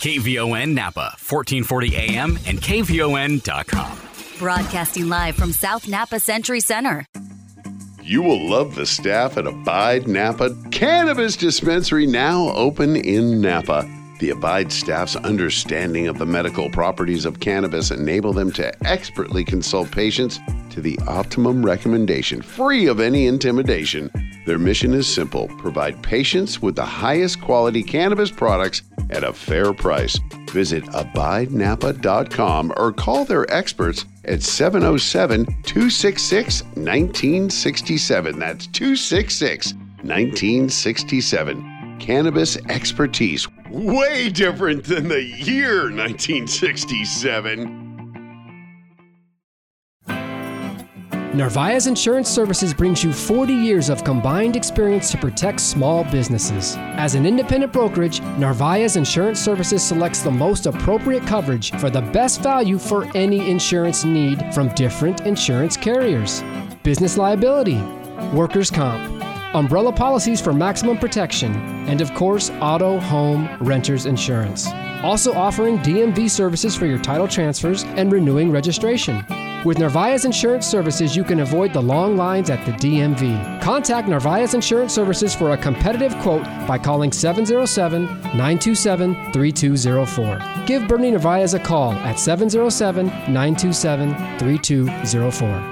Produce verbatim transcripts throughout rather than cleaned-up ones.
K V O N Napa, fourteen forty A M and K V O N dot com. Broadcasting live from South Napa Century Center. You will love the staff at Abide Napa Cannabis Dispensary, now open in Napa. The Abide staff's understanding of the medical properties of cannabis enable them to expertly consult patients to the optimum recommendation, free of any intimidation. Their mission is simple: provide patients with the highest quality cannabis products at a fair price. Visit abide napa dot com or call their experts at seven oh seven, two six six, one nine six seven. That's two six six, one nine six seven. Cannabis expertise, way different than the year nineteen sixty-seven. Narvaez Insurance Services brings you forty years of combined experience to protect small businesses. As an independent brokerage, Narvaez Insurance Services selects the most appropriate coverage for the best value for any insurance need from different insurance carriers. Business liability, workers' comp, umbrella policies for maximum protection, and of course, auto, home, renters insurance. Also offering D M V services for your title transfers and renewing registration. With Narvaez Insurance Services, you can avoid the long lines at the D M V. Contact Narvaez Insurance Services for a competitive quote by calling seven oh seven, nine two seven, three two oh four. Give Bernie Narvaez a call at seven oh seven, nine two seven, three two oh four.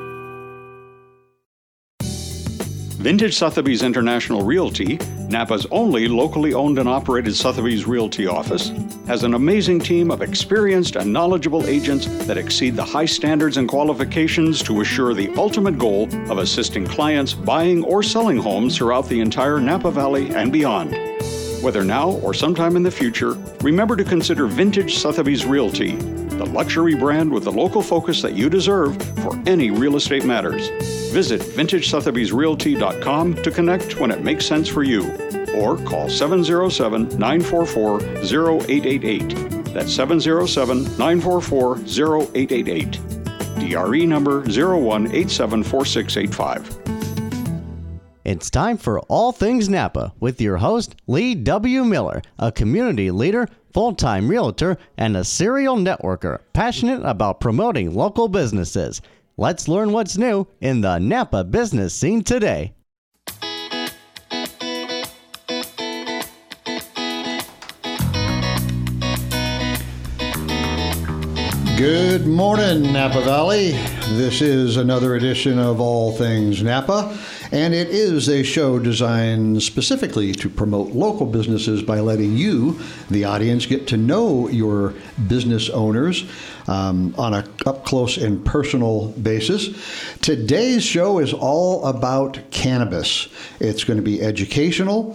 Vintage Sotheby's International Realty, Napa's only locally owned and operated Sotheby's Realty office, has an amazing team of experienced and knowledgeable agents that exceed the high standards and qualifications to assure the ultimate goal of assisting clients buying or selling homes throughout the entire Napa Valley and beyond. Whether now or sometime in the future, remember to consider Vintage Sotheby's Realty, the luxury brand with the local focus that you deserve for any real estate matters. Visit vintage sotheby's realty dot com to connect when it makes sense for you, or call seven oh seven, nine four four, oh eight eight eight. That's seven oh seven, nine four four, oh eight eight eight. D R E number zero one eight seven four six eight five. It's time for All Things Napa with your host, Lee W. Miller, a community leader, full-time realtor, and a serial networker passionate about promoting local businesses. Let's learn what's new in the Napa business scene today. Good morning, Napa Valley. This is another edition of All Things Napa, and it is a show designed specifically to promote local businesses by letting you, the audience, get to know your business owners um, on a up-close and personal basis. Today's show is all about cannabis. It's going to be educational,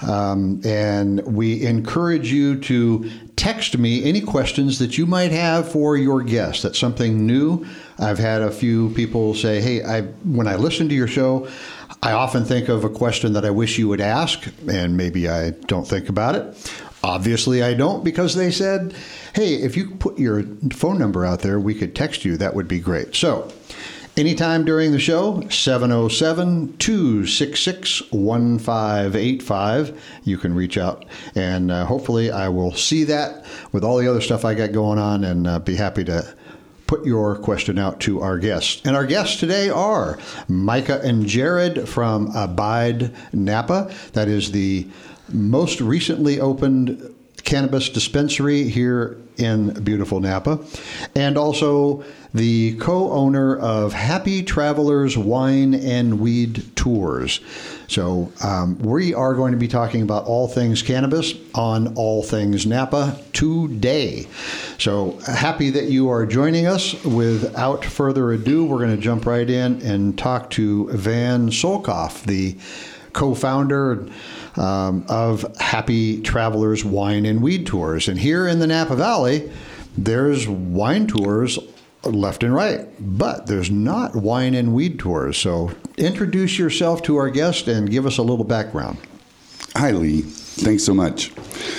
um, and we encourage you to text me any questions that you might have for your guest. That's something new. I've had a few people say, hey, I when I listen to your show, I often think of a question that I wish you would ask, and maybe I don't think about it. Obviously, I don't, because they said, hey, if you put your phone number out there, we could text you. That would be great. So anytime during the show, seven oh seven, two six six, one five eight five. You can reach out, and uh, hopefully I will see that with all the other stuff I got going on, and uh, be happy to put your question out to our guests. And our guests today are Micah and Jared from Abide Napa. That is the most recently opened cannabis dispensary here in beautiful Napa, and also the co-owner of Happy Travelers Wine and Weed Tours. So um, we are going to be talking about all things cannabis on All Things Napa today. So happy that you are joining us. Without further ado, we're going to jump right in and talk to Van Solkoff, the co-founder um, of Happy Travelers Wine and Weed Tours. And here in the Napa Valley, there's wine tours left and right, but there's not wine and weed tours. So introduce yourself to our guest and give us a little background. Hi, Lee. Thanks so much.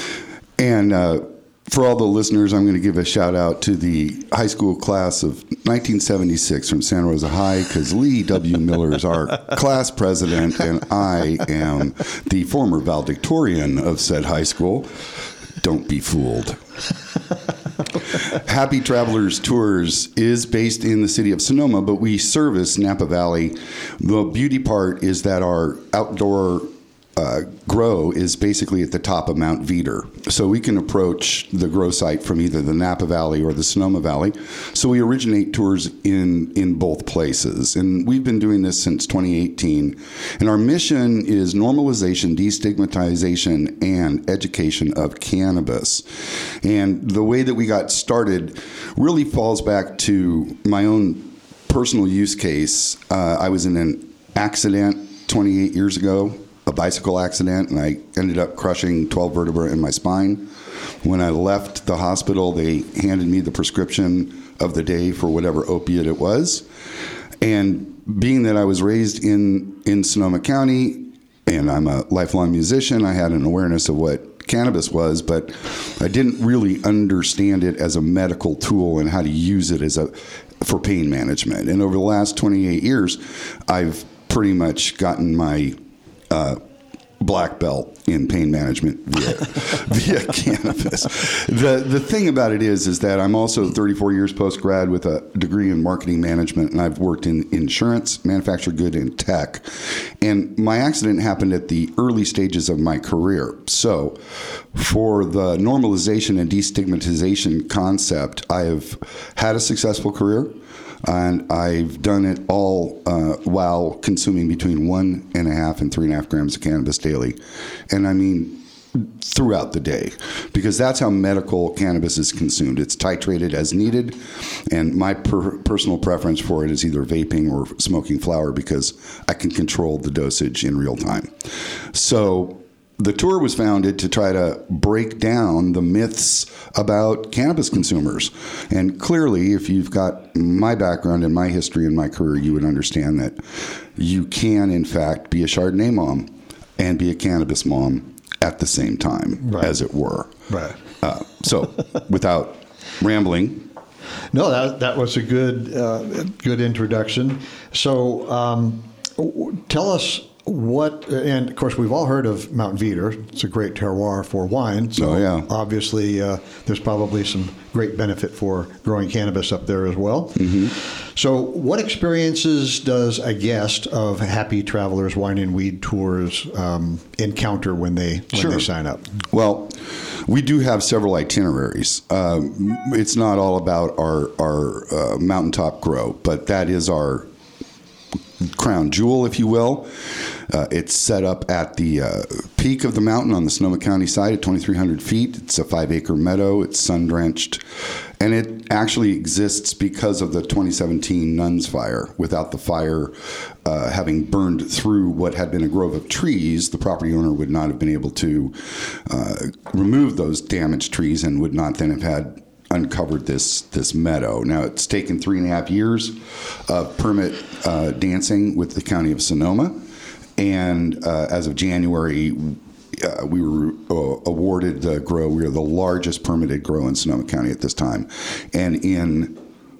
And uh, for all the listeners, I'm going to give a shout out to the high school class of nineteen seventy-six from Santa Rosa High, because Lee W. Miller is our class president, and I am the former valedictorian of said high school. don't be fooled. Happy Travelers Tours is based in the city of Sonoma, but we service Napa Valley. The beauty part is that our outdoor uh, grow is basically at the top of Mount Veeder. So we can approach the grow site from either the Napa Valley or the Sonoma Valley. So we originate tours in, in both places. And we've been doing this since twenty eighteen. And our mission is normalization, destigmatization, and education of cannabis. And the way that we got started really falls back to my own personal use case. Uh, I was in an accident twenty-eight years ago. A bicycle accident, and I ended up crushing twelve vertebrae in my spine. When I left the hospital, they handed me the prescription of the day for whatever opiate it was. And being that I was raised in, in Sonoma County, and I'm a lifelong musician, I had an awareness of what cannabis was, but I didn't really understand it as a medical tool and how to use it as a for pain management. And over the last twenty-eight years, I've pretty much gotten my Uh, black belt in pain management via via cannabis. The the thing about it is is that I'm also thirty-four years post grad with a degree in marketing management, and I've worked in insurance, manufactured good, and tech. And my accident happened at the early stages of my career. So for the normalization and destigmatization concept, I have had a successful career. And I've done it all uh, while consuming between one and a half and three and a half grams of cannabis daily. And I mean, throughout the day, because that's how medical cannabis is consumed. It's titrated as needed. And my per- personal preference for it is either vaping or smoking flower because I can control the dosage in real time. So the tour was founded to try to break down the myths about cannabis consumers. And clearly, if you've got my background and my history and my career, you would understand that you can, in fact, be a Chardonnay mom and be a cannabis mom at the same time, right, as it were. Right. Uh, so, without rambling. No, that that was a good uh, good introduction. So, um, tell us what, and of course, we've all heard of Mount Veeder. It's a great terroir for wine. So oh, yeah. Obviously, uh, there's probably some great benefit for growing cannabis up there as well. Mm-hmm. So what experiences does a guest of Happy Travelers Wine and Weed Tours um, encounter when they, when sure. they sign up? Well, we do have several itineraries. Um, it's not all about our, our uh, mountaintop grow, but that is our crown jewel, if you will. Uh, it's set up at the uh, peak of the mountain on the Sonoma County side at twenty-three hundred feet. It's a five-acre meadow. It's sun-drenched. And it actually exists because of the twenty seventeen Nuns fire. Without the fire uh, having burned through what had been a grove of trees, the property owner would not have been able to uh, remove those damaged trees and would not then have had uncovered this this meadow. Now, it's taken three and a half years of permit uh, dancing with the county of Sonoma, and uh, as of January, uh, we were uh, awarded the grow. We are the largest permitted grow in Sonoma County at this time, and in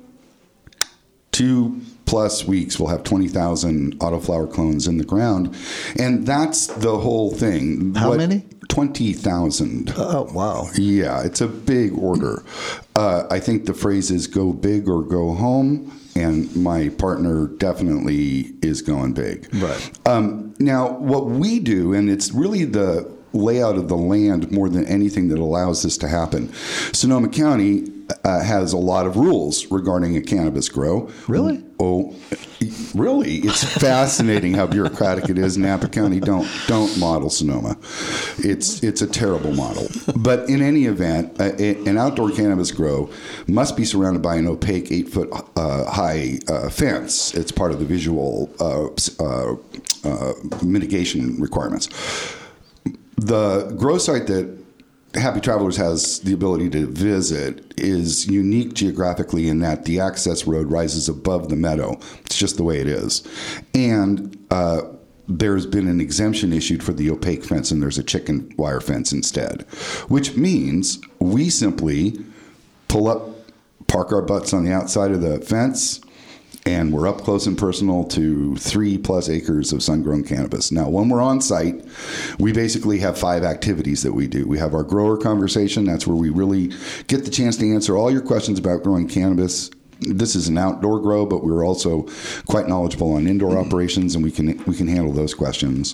two plus weeks, we'll have twenty thousand autoflower clones in the ground, and that's the whole thing. How what, many? twenty thousand. Oh, wow. Yeah, it's a big order. Uh, I think the phrase is go big or go home, and my partner definitely is going big. Right. Um, now, what we do, and it's really the layout of the land more than anything that allows this to happen. Sonoma County uh, has a lot of rules regarding a cannabis grow. Really? Oh, really? It's fascinating how bureaucratic it is. Napa County don't don't model Sonoma. It's it's a terrible model. But in any event, uh, an outdoor cannabis grow must be surrounded by an opaque eight foot uh, high uh, fence. It's part of the visual uh, uh, uh, mitigation requirements. The grow site that Happy Travelers has the ability to visit is unique geographically in that the access road rises above the meadow. It's just the way it is. And uh, there's been an exemption issued for the opaque fence, and there's a chicken wire fence instead, which means we simply pull up, park our butts on the outside of the fence, And we're up close and personal to three plus acres of sun-grown cannabis. Now, when we're on site, we basically have five activities that we do. We have our grower conversation. That's where we really get the chance to answer all your questions about growing cannabis. This is an outdoor grow, but we're also quite knowledgeable on indoor operations, and we can we can handle those questions.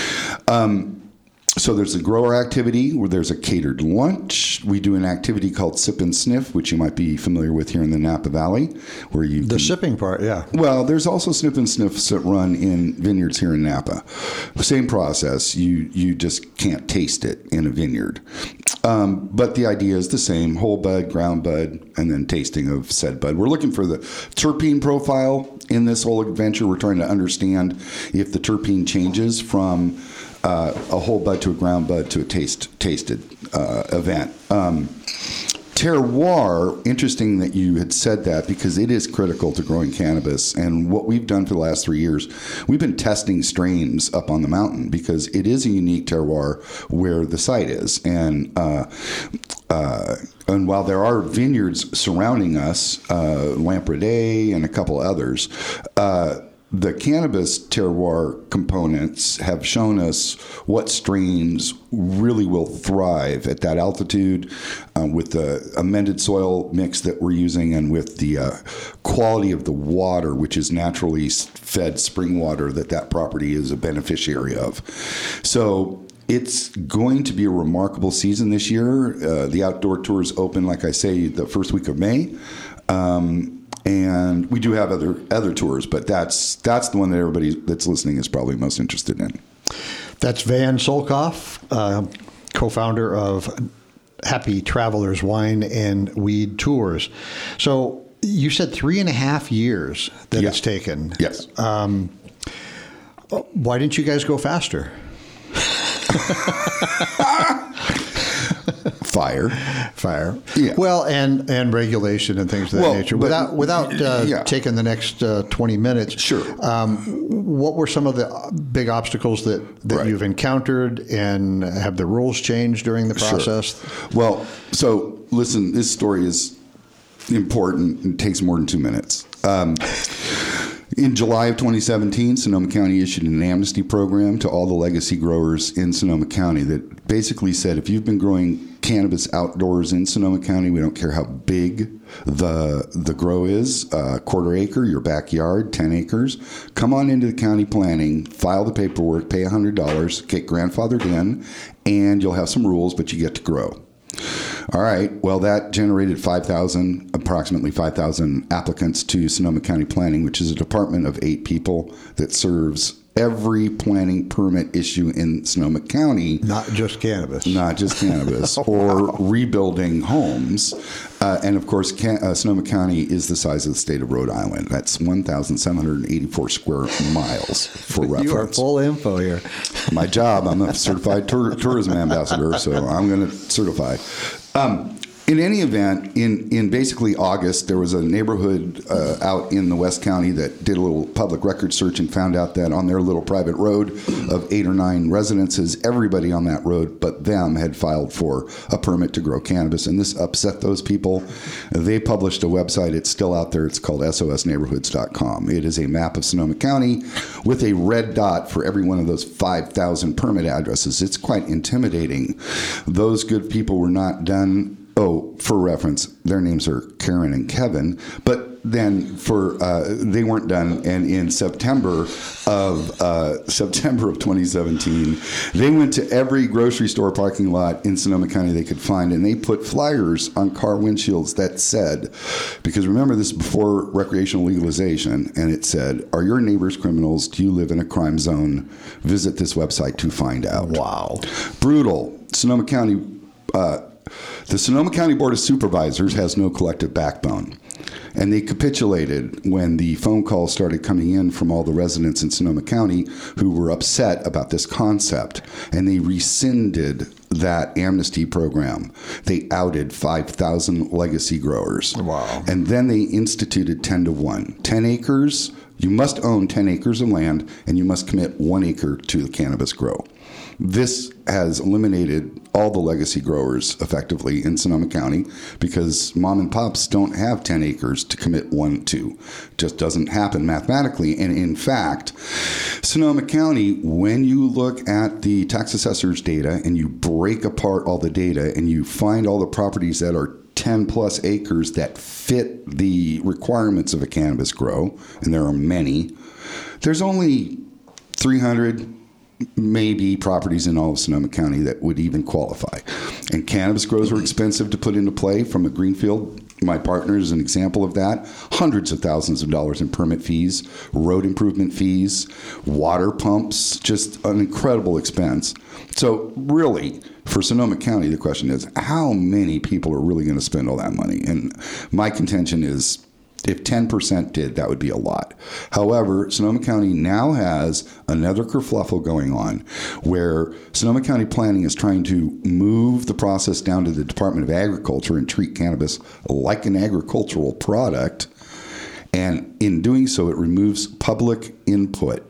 Um, So there's a grower activity where there's a catered lunch. We do an activity called Sip and Sniff, which you might be familiar with here in the Napa Valley, where you The can, sipping part, yeah. Well, there's also Sniff and Sniffs that run in vineyards here in Napa. Same process. You you just can't taste it in a vineyard. Um, but the idea is the same: whole bud, ground bud, and then tasting of said bud. We're looking for the terpene profile in this whole adventure. We're trying to understand if the terpene changes from Uh, a whole bud to a ground bud to a taste tasted uh, event. Um, terroir, interesting that you had said that, because it is critical to growing cannabis. And what we've done for the last three years, we've been testing strains up on the mountain, because it is a unique terroir where the site is. And uh, uh, and while there are vineyards surrounding us, uh, Lampreday and a couple others, uh, the cannabis terroir components have shown us what strains really will thrive at that altitude, uh, with the amended soil mix that we're using, and with the uh, quality of the water, which is naturally fed spring water that that property is a beneficiary of. So it's going to be a remarkable season this year. Uh, the outdoor tours open, like I say, the first week of May. Um, And we do have other other tours, but that's that's the one that everybody that's listening is probably most interested in. That's Van Solkoff, uh, co-founder of Happy Travelers Wine and Weed Tours. So you said three and a half years that Yeah. it's taken. Yes. Um, why didn't you guys go faster? Fire. Fire. Yeah. Well, and, and regulation and things of that Well, nature. but- Without without uh, yeah. taking the next uh, twenty minutes. Sure. Um, what were some of the big obstacles that, that Right. you've encountered, and have the rules changed during the process? Sure. Well, so listen, this story is important. It takes more than two minutes. Um, In July of twenty seventeen, Sonoma County issued an amnesty program to all the legacy growers in Sonoma County that basically said, if you've been growing cannabis outdoors in Sonoma County, we don't care how big the the grow is, uh, quarter acre, your backyard, ten acres, come on into the county planning, file the paperwork, pay one hundred dollars, get grandfathered in, and you'll have some rules, but you get to grow. All right. Well, that generated five thousand, approximately five thousand applicants to Sonoma County Planning, which is a department of eight people that serves every planning permit issue in Sonoma County. Not just cannabis. Not just cannabis, Oh, or wow. rebuilding homes. Uh, and of course, Can- uh, Sonoma County is the size of the state of Rhode Island. That's one thousand seven hundred eighty-four square miles for reference. You are full info here. My job, I'm a certified tour- tourism ambassador, so I'm going to certify. Um, in any event, in, in basically August, there was a neighborhood uh, out in the West County that did a little public record search and found out that on their little private road of eight or nine residences, everybody on that road but them had filed for a permit to grow cannabis, and this upset those people. They published a website. It's still out there. It's called S O S neighborhoods dot com. It is a map of Sonoma County with a red dot for every one of those five thousand permit addresses. It's quite intimidating. Those good people were not done. Oh, for reference, their names are Karen and Kevin. But then for uh, they weren't done, and in September of uh, September of twenty seventeen, they went to every grocery store parking lot in Sonoma County they could find, and they put flyers on car windshields that said, because remember this is before recreational legalization, and it said, "Are your neighbors criminals? Do you live in a crime zone? Visit this website to find out." Wow. Brutal. Sonoma County. Uh, The Sonoma County Board of Supervisors has no collective backbone, and they capitulated when the phone calls started coming in from all the residents in Sonoma County who were upset about this concept, and they rescinded that amnesty program. They outed five thousand legacy growers. Wow. And then they instituted ten to one. ten acres, you must own ten acres of land, and you must commit one acre to the cannabis grow. This has eliminated all the legacy growers effectively in Sonoma County because mom and pops don't have ten acres to commit one to. Just doesn't happen mathematically. And in fact, Sonoma County, when you look at the tax assessor's data and you break apart all the data and you find all the properties that are ten plus acres that fit the requirements of a cannabis grow, and there are many, there's only three hundred maybe properties in all of Sonoma County that would even qualify. And cannabis grows are expensive to put into play from a greenfield. My partner is an example of that. Hundreds of thousands of dollars in permit fees, road improvement fees, water pumps, just an incredible expense. So really, for Sonoma County, the question is, how many people are really going to spend all that money? And my contention is, if ten percent did, that would be a lot. However, Sonoma County now has another kerfluffle going on where Sonoma County Planning is trying to move the process down to the Department of Agriculture and treat cannabis like an agricultural product. And in doing so, it removes public input.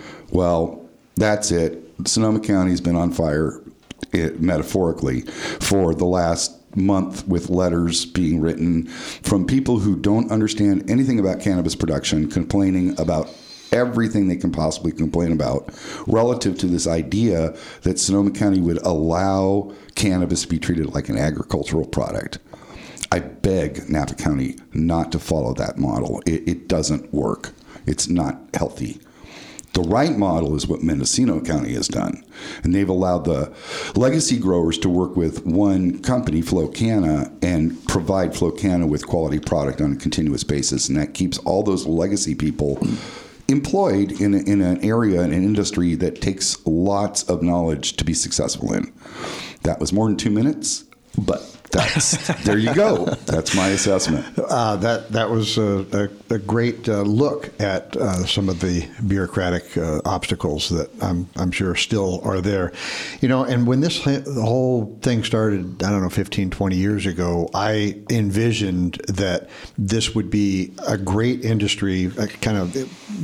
Well, that's it. Sonoma County's been on fire, it, metaphorically, for the last month with letters being written from people who don't understand anything about cannabis production, complaining about everything they can possibly complain about relative to this idea that Sonoma County would allow cannabis to be treated like an agricultural product. I beg Napa County not to follow that model. It, it doesn't work. It's not healthy. The right model is what Mendocino County has done. And they've allowed the legacy growers to work with one company, Flocana, and provide Flocana with quality product on a continuous basis. And that keeps all those legacy people employed in, a, in an area, in an industry that takes lots of knowledge to be successful in. That was more than two minutes, but that's, there you go. That's my assessment. Uh, that that was a, a, a great uh, look at uh, some of the bureaucratic uh, obstacles that I'm I'm sure still are there. You know, and when this the whole thing started, I don't know, fifteen, twenty years ago, I envisioned that this would be a great industry, a kind of,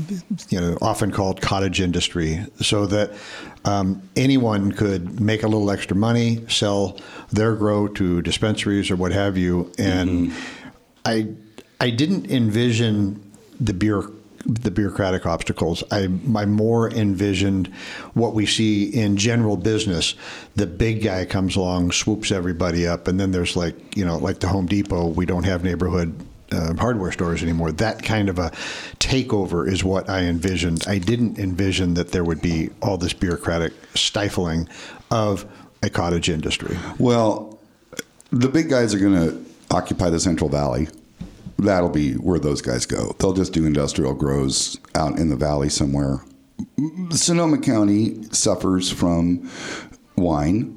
you know, often called cottage industry, so that Um, anyone could make a little extra money, sell their grow to dispensaries or what have you. And mm-hmm. I I didn't envision the bureau, the bureaucratic obstacles. I, I more envisioned what we see in general business. The big guy comes along, swoops everybody up, and then there's like, you know, like the Home Depot, we don't have neighborhood Uh, hardware stores anymore. That kind of a takeover is what I envisioned. I didn't envision that there would be all this bureaucratic stifling of a cottage industry. Well, the big guys are going to occupy the Central Valley. That'll be where those guys go. They'll just do industrial grows out in the valley somewhere. Sonoma County suffers from wine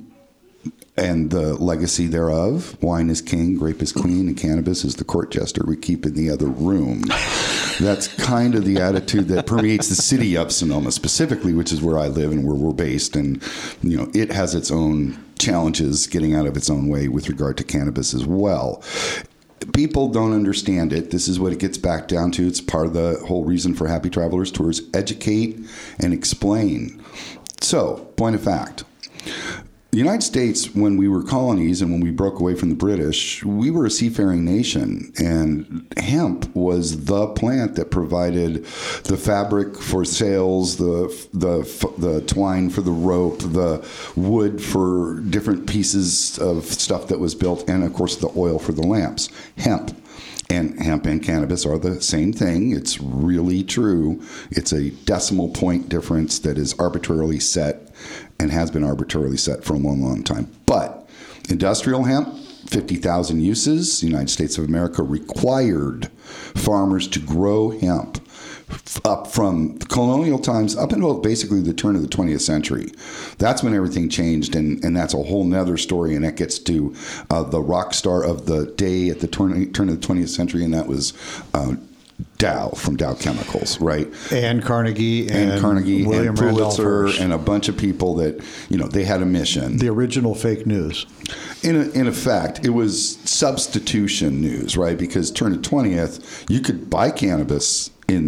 and the legacy thereof. Wine is king, grape is queen, and cannabis is the court jester we keep in the other room. That's kind of the attitude that permeates the city of Sonoma specifically, which is where I live and where we're based. And, you know, it has its own challenges getting out of its own way with regard to cannabis as well. People don't understand it. This is what it gets back down to. It's part of the whole reason for Happy Travelers Tours. Educate and explain. So, point of fact. The United States, when we were colonies and when we broke away from the British, we were a seafaring nation, and hemp was the plant that provided the fabric for sails, the the the twine for the rope, the wood for different pieces of stuff that was built, and of course the oil for the lamps. Hemp. And hemp and cannabis are the same thing. It's really true. It's a decimal point difference that is arbitrarily set and has been arbitrarily set for a long, long time. But industrial hemp, fifty thousand uses. The United States of America required farmers to grow hemp up from colonial times up until basically the turn of the twentieth century. That's when everything changed, and, and that's a whole nother story, and that gets to uh, the rock star of the day at the turn, turn of the twentieth century, and that was uh, Dow from Dow Chemicals, right? And Carnegie and, and Carnegie William and Pulitzer Randolph and a bunch of people that, you know, they had a mission. The original fake news. In a, in effect, it was substitution news, right? Because turn of twentieth, you could buy cannabis in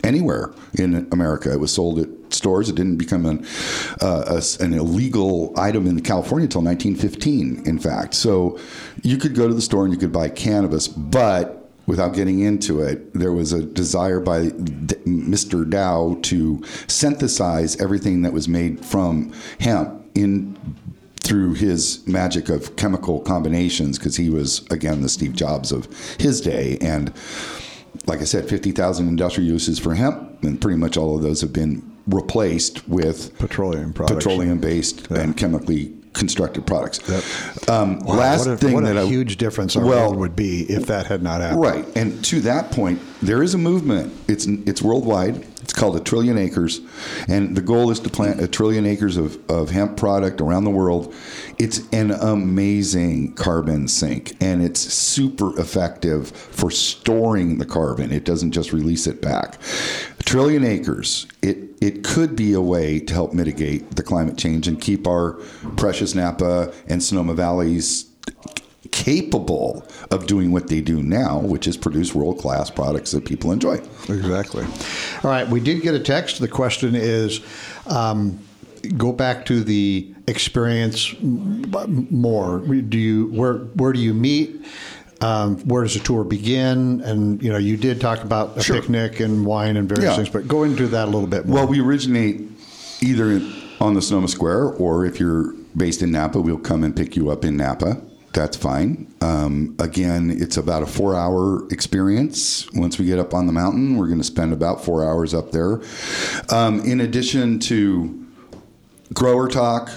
anywhere in America. It was sold at stores. It didn't become an, uh, a, an illegal item in California until nineteen fifteen, in fact. So you could go to the store and you could buy cannabis, but without getting into it, there was a desire by Mister Dow to synthesize everything that was made from hemp in through his magic of chemical combinations, because he was, again, the Steve Jobs of his day. And like I said, fifty thousand industrial uses for hemp, and pretty much all of those have been replaced with petroleum products, petroleum-based yeah. and chemically constructed products. Yep. Um, wow, last what a, thing what that a I, huge difference our well, world would be if that had not happened. Right, and to that point, there is a movement. It's it's worldwide. It's called A Trillion Acres, and the goal is to plant a trillion acres of, of hemp product around the world. It's an amazing carbon sink, and it's super effective for storing the carbon. It doesn't just release it back. A trillion acres, it, it could be a way to help mitigate the climate change and keep our precious Napa and Sonoma Valleys capable of doing what they do now, which is produce world-class products that people enjoy. Exactly. All right, we did get a text. The question is, um, go back to the experience more. Do you where where do you meet? Um, where does the tour begin? And you know, you did talk about a sure. picnic and wine and various yeah. things, but go into that a little bit more. Well, we originate either on the Sonoma Square, or if you're based in Napa, we'll come and pick you up in Napa. That's fine. Um, again, it's about a four-hour experience. Once we get up on the mountain, we're going to spend about four hours up there. Um, in addition to grower talk,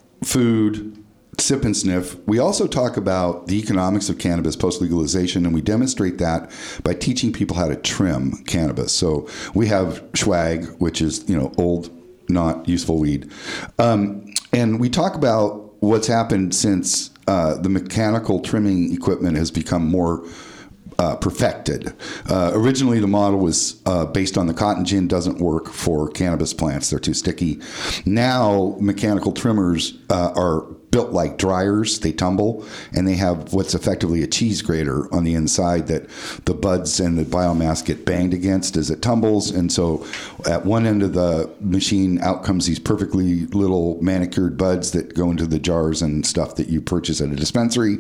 food, sip and sniff, we also talk about the economics of cannabis post-legalization, and we demonstrate that by teaching people how to trim cannabis. So we have swag, which is, you know, old, not useful weed. Um, and we talk about what's happened since uh, the mechanical trimming equipment has become more uh, perfected. Uh, originally, the model was uh, based on the cotton gin doesn't work for cannabis plants. They're too sticky. Now, mechanical trimmers uh, are built like dryers. They tumble, and they have what's effectively a cheese grater on the inside that the buds and the biomass get banged against as it tumbles. And so at one end of the machine, out comes these perfectly little manicured buds that go into the jars and stuff that you purchase at a dispensary.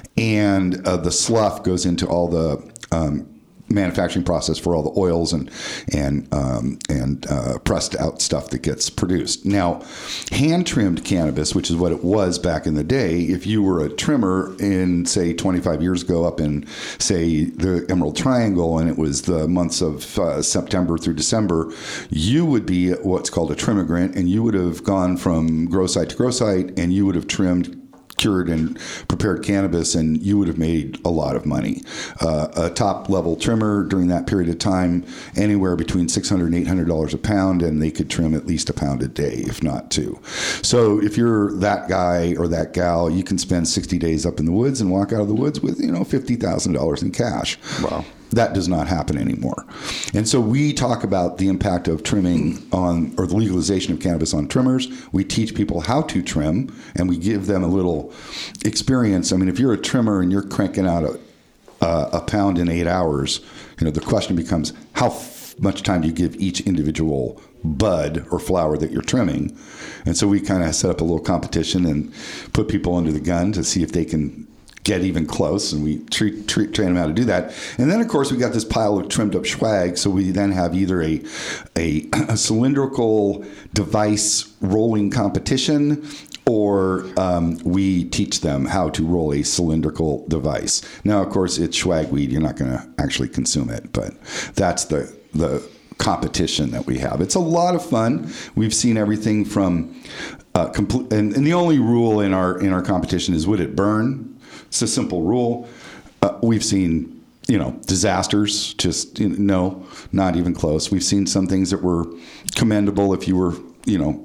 And uh, the slough goes into all the um, manufacturing process for all the oils and and um, and uh, pressed out stuff that gets produced. Now, hand trimmed cannabis, which is what it was back in the day, if you were a trimmer in, say, twenty-five years ago up in, say, the Emerald Triangle, and it was the months of uh, September through December, you would be what's called a trimmigrant, and you would have gone from grow site to grow site, and you would have trimmed, cured and prepared cannabis, and you would have made a lot of money. Uh, a top level trimmer during that period of time, anywhere between six hundred dollars and eight hundred dollars a pound, and they could trim at least a pound a day, if not two. So if you're that guy or that gal, you can spend sixty days up in the woods and walk out of the woods with, you know, fifty thousand dollars in cash. Wow. That does not happen anymore. And so we talk about the impact of trimming on, or the legalization of cannabis on trimmers. We teach people how to trim, and we give them a little experience. I mean, if you're a trimmer and you're cranking out a, uh, a pound in eight hours, you know, the question becomes, how f- much time do you give each individual bud or flower that you're trimming? And so we kind of set up a little competition and put people under the gun to see if they can get even close, and we treat, treat, train them how to do that. And then, of course, we got this pile of trimmed up swag, so we then have either a, a, a cylindrical device rolling competition, or um, we teach them how to roll a cylindrical device. Now, of course, it's swag weed. You're not going to actually consume it, but that's the the competition that we have. It's a lot of fun. We've seen everything from uh, complete, and, and the only rule in our in our competition is, would it burn? It's a simple rule. Uh, we've seen, you know, disasters. Just, you know, no, not even close. We've seen some things that were commendable if you were, you know,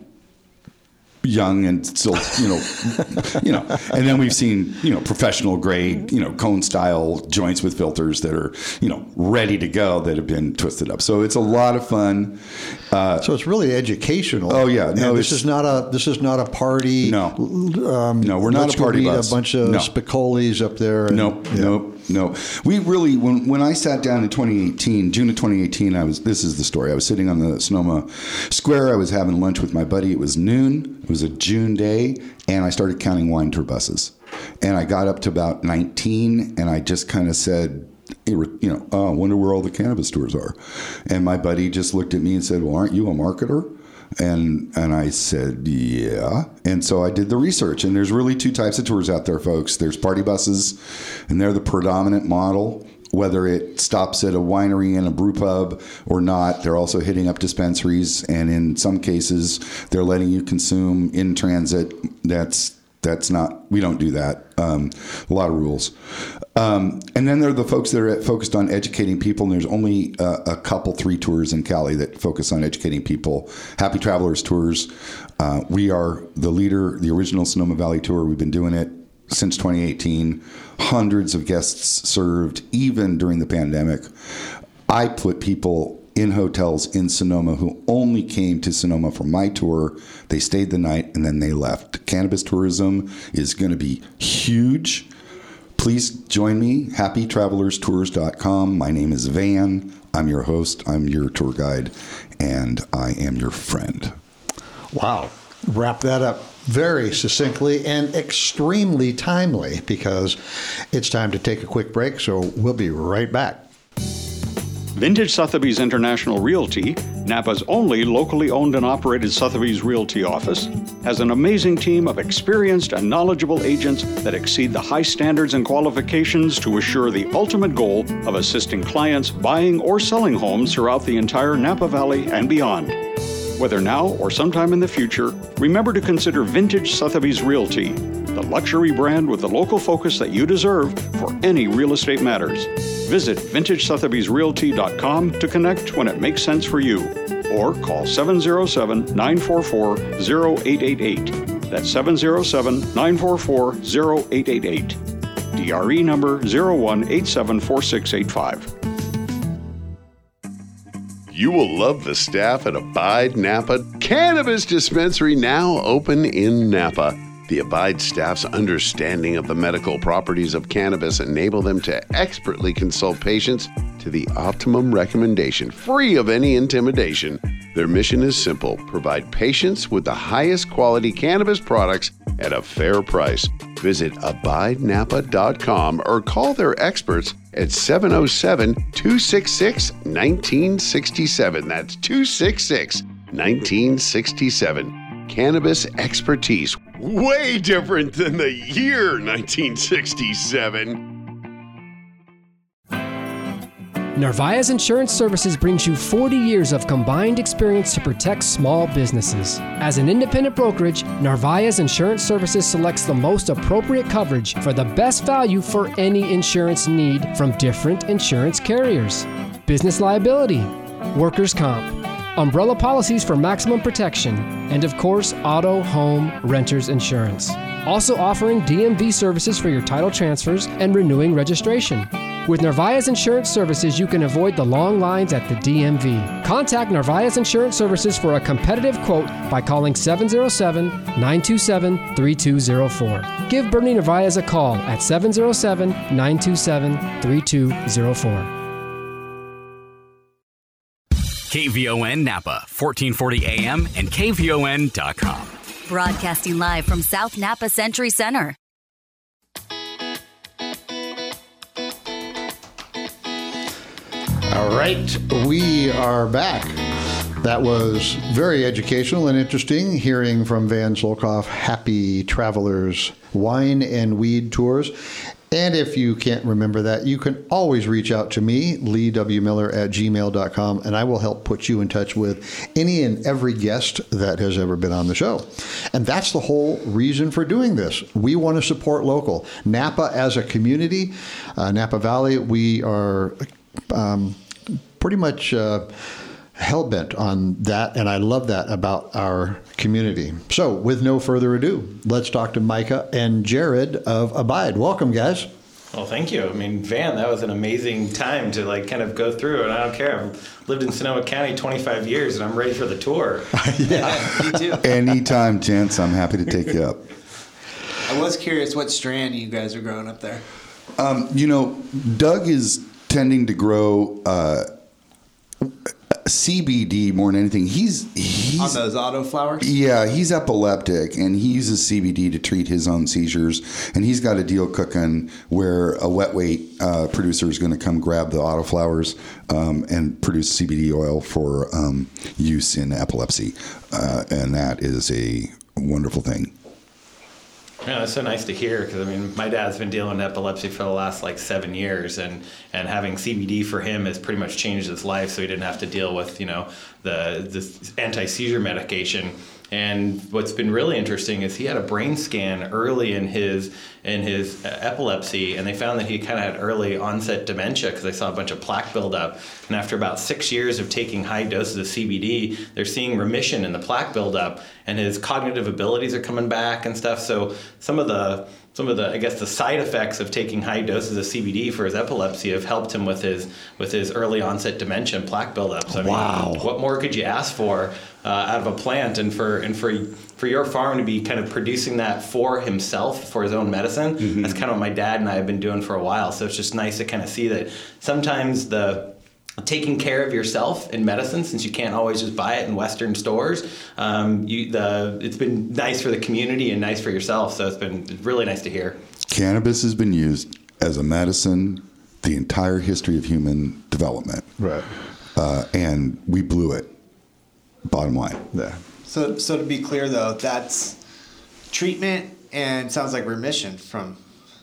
young and still, you know, you know. And then we've seen, you know, professional grade, you know, cone style joints with filters that are, you know, ready to go, that have been twisted up. So it's a lot of fun. Uh, so it's really educational. Oh yeah, no, and this is not a this is not a party. No, um, no, we're not a party meet bus. A bunch of no. Spicolis up there. And, nope, yeah. nope. no. We really, when when I sat down in twenty eighteen, June of twenty eighteen, I was. This is the story. I was sitting on the Sonoma Square. I was having lunch with my buddy. It was noon. It was a June day, and I started counting wine tour buses. And I got up to about nineteen, and I just kind of said, you know, oh, I wonder where all the cannabis tours are. And my buddy just looked at me and said, well, aren't you a marketer? And and I said, yeah. And so I did the research. And there's really two types of tours out there, folks. There's party buses, and they're the predominant model. Whether it stops at a winery and a brew pub or not, they're also hitting up dispensaries. And in some cases, they're letting you consume in transit. That's That's not, we don't do that. Um, a lot of rules. Um, and then there are the folks that are focused on educating people, and there's only uh, a couple, three tours in Cali that focus on educating people. Happy Travelers Tours. Uh, we are the leader, the original Sonoma Valley Tour. We've been doing it since twenty eighteen. Hundreds of guests served, even during the pandemic. I put people in hotels in Sonoma who only came to Sonoma for my tour. They stayed the night and then they left. Cannabis tourism is going to be huge. Please join me, happy travelers tours dot com. My name is Van. I'm your host. I'm your tour guide, and I am your friend. Wow. Wrap that up very succinctly and extremely timely, because it's time to take a quick break, so we'll be right back. Vintage Sotheby's International Realty, Napa's only locally owned and operated Sotheby's Realty office, has an amazing team of experienced and knowledgeable agents that exceed the high standards and qualifications to assure the ultimate goal of assisting clients buying or selling homes throughout the entire Napa Valley and beyond. Whether now or sometime in the future, remember to consider Vintage Sotheby's Realty, the luxury brand with the local focus that you deserve for any real estate matters. Visit vintage sotheby's realty dot com to connect when it makes sense for you, or call seven oh seven, nine four four, oh eight eight eight. That's seven oh seven, nine four four, oh eight eight eight. D R E number zero one eight seven four six eight five. You will love the staff at Abide Napa Cannabis Dispensary, now open in Napa. The Abide staff's understanding of the medical properties of cannabis enable them to expertly consult patients to the optimum recommendation, free of any intimidation. Their mission is simple: provide patients with the highest quality cannabis products at a fair price. Visit abide napa dot com or call their experts at seven oh seven, two six six, one nine six seven. That's two six six, one nine six seven. Cannabis expertise, way different than the year nineteen sixty-seven. Narvaez Insurance Services brings you forty years of combined experience to protect small businesses. As an independent brokerage, Narvaez Insurance Services selects the most appropriate coverage for the best value for any insurance need from different insurance carriers. Business liability, workers' comp, umbrella policies for maximum protection, and of course, auto, home, renter's insurance. Also offering D M V services for your title transfers and renewing registration. With Narvaez Insurance Services, you can avoid the long lines at the D M V. Contact Narvaez Insurance Services for a competitive quote by calling seven oh seven, nine two seven, three two oh four. Give Bernie Narvaez a call at seven oh seven, nine two seven, three two oh four. K V O N Napa, fourteen forty A M and K V O N dot com. Broadcasting live from South Napa Century Center. All right, we are back. That was very educational and interesting, hearing from Van Zolkoff, Happy Travelers Wine and Weed Tours. And if you can't remember that, you can always reach out to me, lee w miller at gmail dot com, and I will help put you in touch with any and every guest that has ever been on the show. And that's the whole reason for doing this. We want to support local. Napa as a community, uh, Napa Valley, we are um, pretty much uh, hell-bent on that, and I love that about our community. So, with no further ado, let's talk to Micah and Jared of Abide. Welcome, guys. Well, thank you. I mean, Van, that was an amazing time to like kind of go through, and I don't care. I've lived in Sonoma County twenty-five years, and I'm ready for the tour. Yeah, me too. Anytime, Chance, I'm happy to take you up. I was curious what strand you guys are growing up there. Um, you know, Doug is tending to grow uh, C B D more than anything. He's he's on those autoflowers. Yeah, he's epileptic, and he uses C B D to treat his own seizures. And he's got a deal cooking where a wet weight uh, producer is going to come grab the autoflowers um, and produce C B D oil for um, use in epilepsy, uh, and that is a wonderful thing. Yeah, that's so nice to hear, because I mean, my dad's been dealing with epilepsy for the last like seven years, and, and having C B D for him has pretty much changed his life. So he didn't have to deal with, you know, the the anti-seizure medication. And what's been really interesting is he had a brain scan early in his in his epilepsy, and they found that he kind of had early onset dementia because they saw a bunch of plaque buildup. And after about six years of taking high doses of C B D, they're seeing remission in the plaque buildup, and his cognitive abilities are coming back and stuff. So some of the some of the I guess the side effects of taking high doses of C B D for his epilepsy have helped him with his with his early onset dementia and plaque buildup. So I mean, wow. What more could you ask for uh, out of a plant, and for and for for your farm to be kind of producing that for himself, for his own medicine? Mm-hmm. That's kind of what my dad and I have been doing for a while. So it's just nice to kind of see that sometimes the taking care of yourself in medicine, since you can't always just buy it in Western stores, um, you, the it's been nice for the community and nice for yourself. So it's been really nice to hear. Cannabis has been used as a medicine the entire history of human development. Right. Uh, and we blew it, bottom line. Yeah. So, so to be clear, though, that's treatment and sounds like remission from,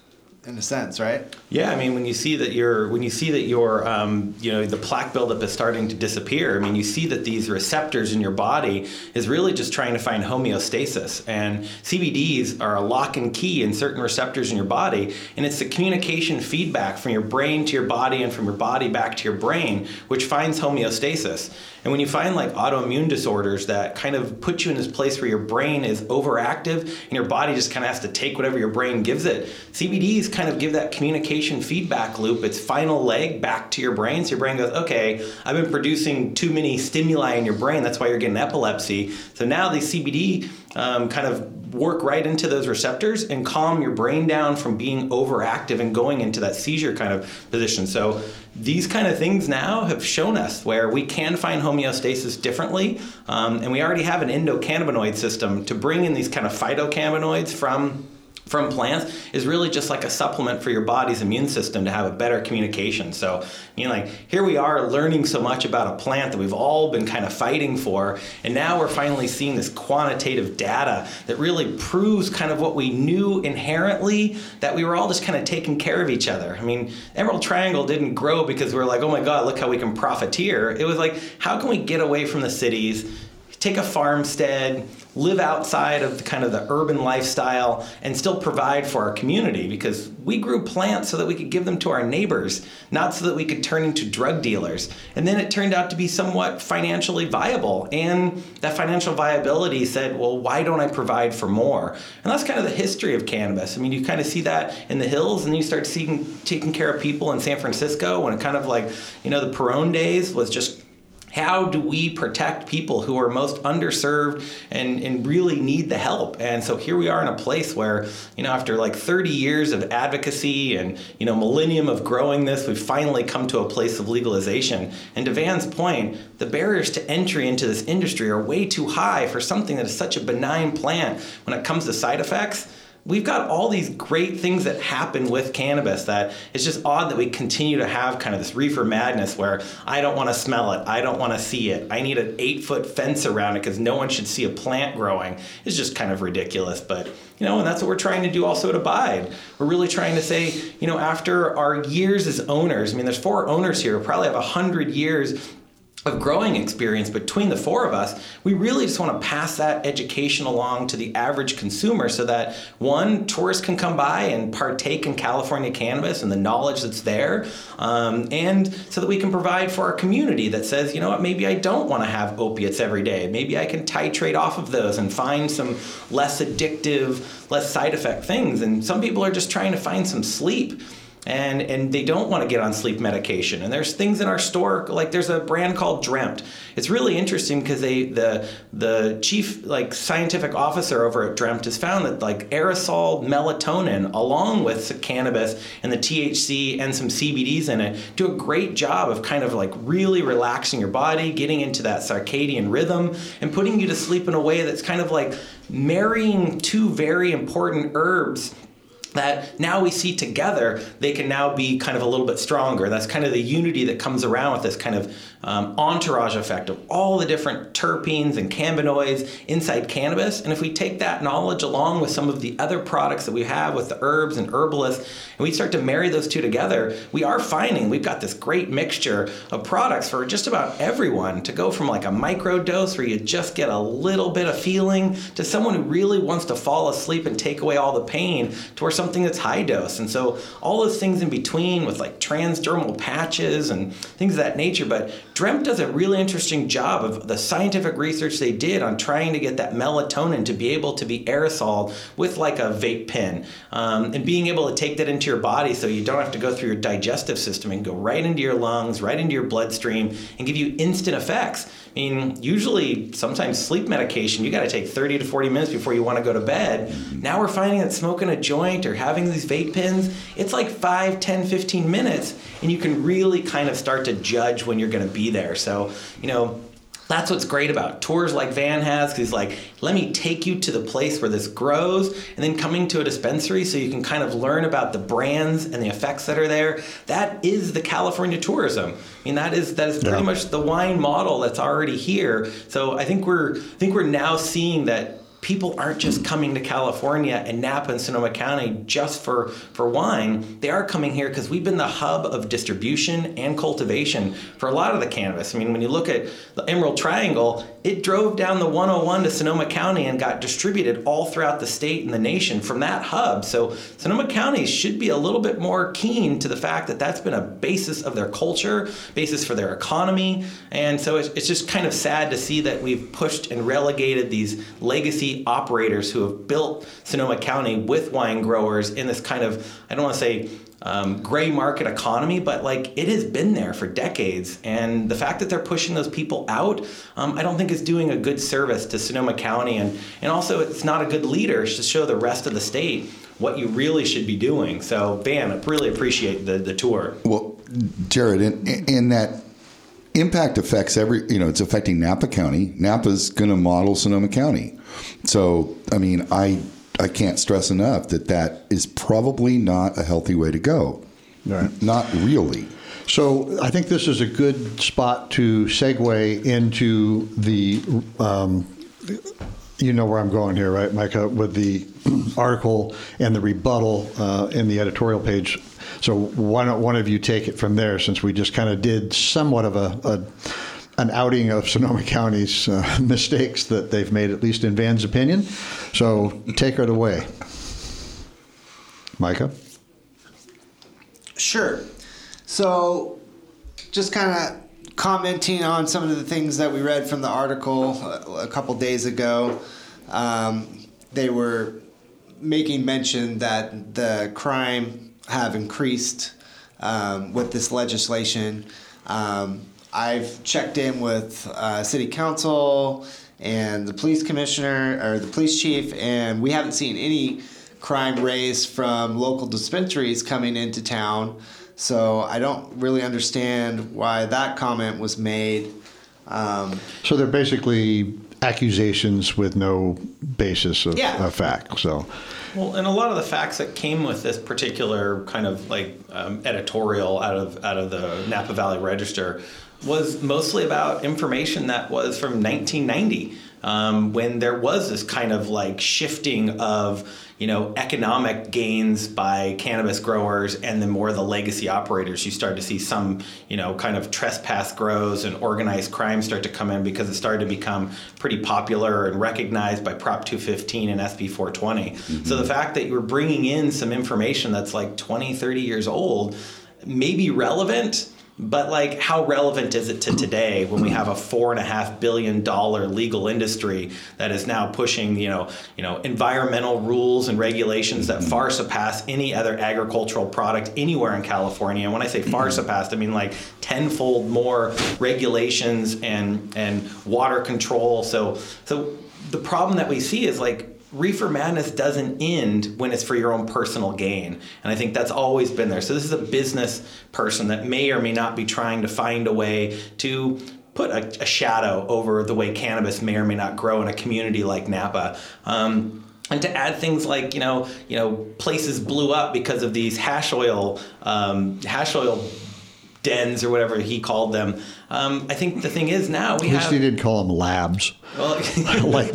in a sense, right? Yeah, I mean, when you see that your when you see that your um, you know the plaque buildup is starting to disappear, I mean, you see that these receptors in your body is really just trying to find homeostasis, and C B Ds are a lock and key in certain receptors in your body, and it's the communication feedback from your brain to your body and from your body back to your brain, which finds homeostasis. And when you find like autoimmune disorders that kind of put you in this place where your brain is overactive and your body just kind of has to take whatever your brain gives it, C B Ds kind of give that communication feedback loop its final leg back to your brain. So your brain goes, okay, I've been producing too many stimuli in your brain. That's why you're getting epilepsy. So now these C B D um, kind of work right into those receptors and calm your brain down from being overactive and going into that seizure kind of position. So these kind of things now have shown us where we can find homeostasis differently, um, and we already have an endocannabinoid system to bring in these kind of phytocannabinoids from from plants is really just like a supplement for your body's immune system to have a better communication. So, you know, like here we are learning so much about a plant that we've all been kind of fighting for, and now we're finally seeing this quantitative data that really proves kind of what we knew inherently, that we were all just kind of taking care of each other. I mean, Emerald Triangle didn't grow because we were like, oh my God, look how we can profiteer. It was like, how can we get away from the cities, take a farmstead, live outside of the kind of the urban lifestyle, and still provide for our community? Because we grew plants so that we could give them to our neighbors, not so that we could turn into drug dealers. And then it turned out to be somewhat financially viable. And that financial viability said, well, why don't I provide for more? And that's kind of the history of cannabis. I mean, you kind of see that in the hills, and then you start seeing taking care of people in San Francisco, when it kind of like, you know, the Perón days was just, how do we protect people who are most underserved and, and really need the help? And so here we are in a place where, you know, after like thirty years of advocacy and, you know, millennium of growing this, we've finally come to a place of legalization. And to Van's point, the barriers to entry into this industry are way too high for something that is such a benign plant when it comes to side effects. We've got all these great things that happen with cannabis that it's just odd that we continue to have kind of this reefer madness where I don't want to smell it, I don't want to see it, I need an eight foot fence around it because no one should see a plant growing. It's just kind of ridiculous. But, you know, and that's what we're trying to do also at Abide. We're really trying to say, you know, after our years as owners, I mean, there's four owners here who probably have one hundred years of growing experience between the four of us. We really just want to pass that education along to the average consumer so that, one, tourists can come by and partake in California cannabis and the knowledge that's there, um, and so that we can provide for our community that says, you know what, maybe I don't want to have opiates every day. Maybe I can titrate off of those and find some less addictive, less side effect things. And some people are just trying to find some sleep. and and they don't want to get on sleep medication. And there's things in our store, like there's a brand called Dreamt. It's really interesting because they the the chief like scientific officer over at Dreamt has found that like aerosol melatonin along with cannabis and the T H C and some C B Ds in it do a great job of kind of like really relaxing your body, getting into that circadian rhythm, and putting you to sleep in a way that's kind of like marrying two very important herbs that now we see together, they can now be kind of a little bit stronger. That's kind of the unity that comes around with this kind of um, entourage effect of all the different terpenes and cannabinoids inside cannabis. And if we take that knowledge along with some of the other products that we have with the herbs and herbalists, and we start to marry those two together, we are finding we've got this great mixture of products for just about everyone, to go from like a micro dose where you just get a little bit of feeling to someone who really wants to fall asleep and take away all the pain, to where something that's high dose. And so all those things in between with like transdermal patches and things of that nature. But Dreamt does a really interesting job of the scientific research they did on trying to get that melatonin to be able to be aerosol with like a vape pen, um, and being able to take that into your body so you don't have to go through your digestive system and go right into your lungs, right into your bloodstream, and give you instant effects. I mean, usually, sometimes sleep medication, you got to take thirty to forty minutes before you want to go to bed. Now we're finding that smoking a joint or having these vape pens, it's like five, ten, fifteen minutes, and you can really kind of start to judge when you're going to be there. So, you know, that's what's great about tours like Van has, because he's like, let me take you to the place where this grows, and then coming to a dispensary so you can kind of learn about the brands and the effects that are there. That is the California tourism. I mean, that is that is pretty yeah. much the wine model that's already here. So I think we're I think we're now seeing that people aren't just coming to California and Napa and Sonoma County just for, for wine. They are coming here because we've been the hub of distribution and cultivation for a lot of the cannabis. I mean, when you look at the Emerald Triangle, it drove down the one oh one to Sonoma County and got distributed all throughout the state and the nation from that hub. So Sonoma County should be a little bit more keen to the fact that that's been a basis of their culture, basis for their economy. And so it's, it's just kind of sad to see that we've pushed and relegated these legacy operators who have built Sonoma County with wine growers in this kind of, I don't want to say um, gray market economy, but like it has been there for decades. And the fact that they're pushing those people out, um, I don't think is doing a good service to Sonoma County. And, and also it's not a good leader to show the rest of the state what you really should be doing. So Van, I really appreciate the, the tour. Well, Jared, in, in that impact affects every, you know, it's affecting Napa County. Napa's going to model Sonoma County. So, I mean, I I can't stress enough that that is probably not a healthy way to go. Right. Not really. So I think this is a good spot to segue into the, um, you know where I'm going here, right, Micah, with the article and the rebuttal uh, in the editorial page. So why don't one of you take it from there, since we just kind of did somewhat of a, a an outing of Sonoma County's uh, mistakes that they've made, at least in Van's opinion. So take it away. Micah? Sure. So just kind of commenting on some of the things that we read from the article a, a couple days ago. Um, they were making mention that the crime have increased um, with this legislation. Um, I've checked in with uh, city council and the police commissioner or the police chief, and we haven't seen any crime raised from local dispensaries coming into town. So I don't really understand why that comment was made. Um, so they're basically accusations with no basis of, yeah. of fact. So. Well, and a lot of the facts that came with this particular kind of like um, editorial out of out of the Napa Valley Register was mostly about information that was from nineteen ninety, um, when there was this kind of like shifting of, you know, economic gains by cannabis growers, and then more the legacy operators. You started to see some, you know, kind of trespass grows and organized crime start to come in because it started to become pretty popular and recognized by Prop two fifteen and S B four twenty. Mm-hmm. So the fact that you were bringing in some information that's like twenty, thirty years old may be relevant, But like, how relevant is it to today when we have a four and a half billion dollar legal industry that is now pushing, you know, you know, environmental rules and regulations that far surpass any other agricultural product anywhere in California? And when I say far surpassed, I mean like tenfold more regulations and and water control. So so the problem that we see is like, reefer madness doesn't end when it's for your own personal gain. And I think that's always been there. So this is a business person that may or may not be trying to find a way to put a, a shadow over the way cannabis may or may not grow in a community like Napa. Um, and to add things like, you know, you know, places blew up because of these hash oil, um, hash oil dens or whatever he called them. Um, I think the thing is now we At least have... he didn't call them labs. Well, like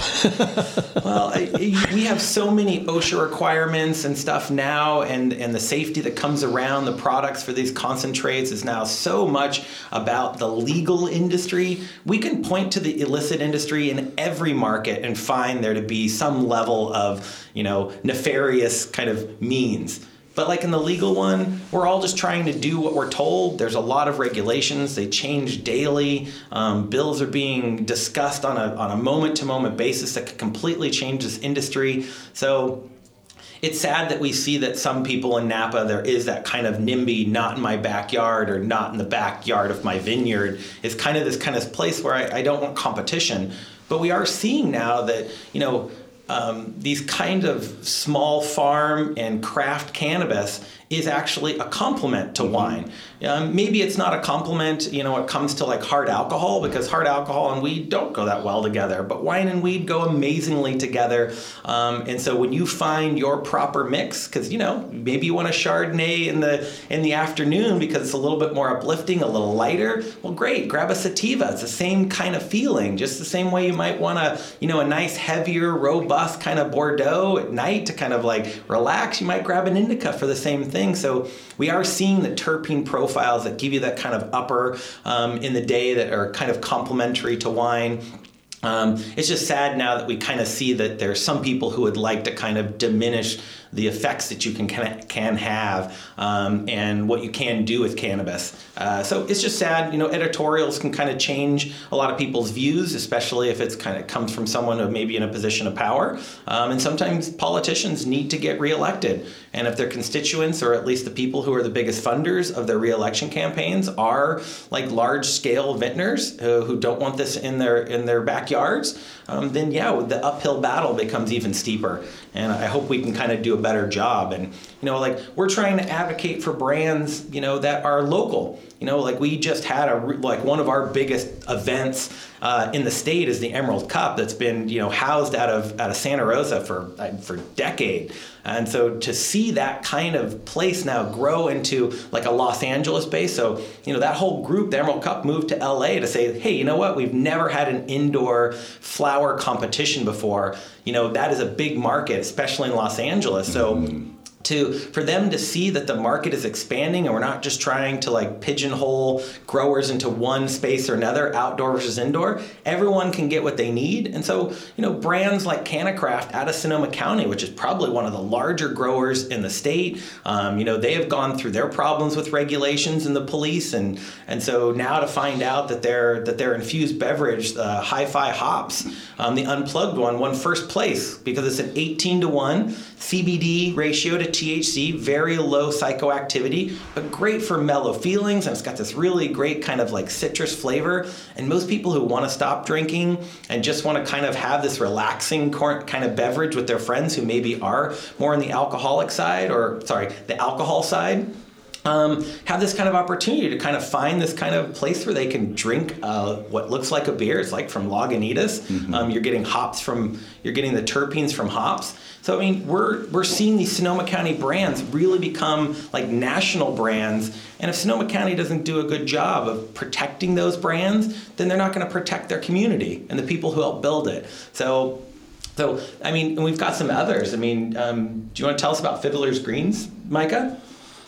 meth. Well, I, we have so many OSHA requirements and stuff now, and, and the safety that comes around the products for these concentrates is now so much about the legal industry. We can point to the illicit industry in every market and find there to be some level of, you know, nefarious kind of means. But like in the legal one, we're all just trying to do what we're told. There's a lot of regulations. They change daily. Um, bills are being discussed on a on a moment-to-moment basis that could completely change this industry. So it's sad that we see that some people in Napa, there is that kind of NIMBY, not in my backyard or not in the backyard of my vineyard, is kind of this kind of place where I, I don't want competition. But we are seeing now that, you know, Um, these kind of small farm and craft cannabis is actually a complement to wine. Um, maybe it's not a complement, you know, when it comes to like hard alcohol, because hard alcohol and weed don't go that well together, but wine and weed go amazingly together. Um, and so when you find your proper mix, because, you know, maybe you want a Chardonnay in the in the afternoon because it's a little bit more uplifting, a little lighter, well, great, grab a sativa. It's the same kind of feeling, just the same way you might want a, you know, a nice, heavier, robust kind of Bordeaux at night to kind of like relax. You might grab an indica for the same thing. So we are seeing the terpene profiles that give you that kind of upper um, in the day that are kind of complementary to wine. Um, it's just sad now that we kind of see that there's some people who would like to kind of diminish the effects that you can can have um, and what you can do with cannabis. Uh, so it's just sad. You know, editorials can kind of change a lot of people's views, especially if it's kind of comes from someone who may be in a position of power. Um, and sometimes politicians need to get reelected. And if their constituents, or at least the people who are the biggest funders of their reelection campaigns, are like large-scale vintners who, who don't want this in their in their backyards, um, then yeah, the uphill battle becomes even steeper. And I hope we can kind of do a better job. And, you know, like we're trying to advocate for brands, you know, that are local. You know, like we just had a, like one of our biggest events uh, in the state is the Emerald Cup that's been, you know, housed out of out of Santa Rosa for for decade. And so to see that kind of place now grow into like a Los Angeles base, so, you know, that whole group, the Emerald Cup, moved to L A to say, hey, you know what, we've never had an indoor flower competition before. You know, that is a big market, especially in Los Angeles. So mm-hmm. To, for them to see that the market is expanding and we're not just trying to like pigeonhole growers into one space or another, outdoor versus indoor, everyone can get what they need. And so, you know, brands like CannaCraft out of Sonoma County, which is probably one of the larger growers in the state, um, you know, they have gone through their problems with regulations and the police. And and so now to find out that their that their infused beverage, uh, Hi-Fi Hops, um, the unplugged one, won first place because it's an eighteen to one C B D ratio to T H C, very low psychoactivity, but great for mellow feelings, and it's got this really great kind of like citrus flavor. And most people who want to stop drinking and just want to kind of have this relaxing kind of beverage with their friends who maybe are more on the alcoholic side, or sorry, the alcohol side, Um, have this kind of opportunity to kind of find this kind of place where they can drink uh, what looks like a beer. It's like from Lagunitas. Mm-hmm. Um, you're getting hops from, you're getting the terpenes from hops. So I mean, we're we're seeing these Sonoma County brands really become like national brands. And if Sonoma County doesn't do a good job of protecting those brands, then they're not going to protect their community and the people who help build it. So. So, I mean, and we've got some others. I mean, um, do you want to tell us about Fiddler's Greens, Micah?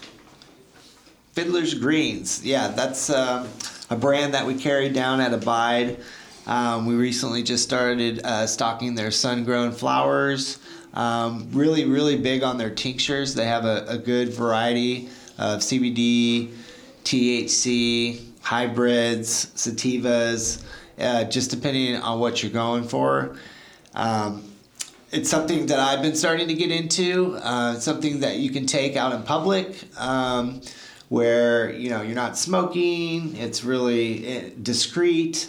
Fiddler's Greens, yeah, that's uh, a brand that we carry down at Abide. Um, we recently just started uh, stocking their sun-grown flowers. Um, really, really big on their tinctures. They have a, a good variety of C B D, T H C, hybrids, sativas, uh, just depending on what you're going for. Um, it's something that I've been starting to get into. Uh, it's something that you can take out in public, um, where you know you're not smoking. It's really discreet.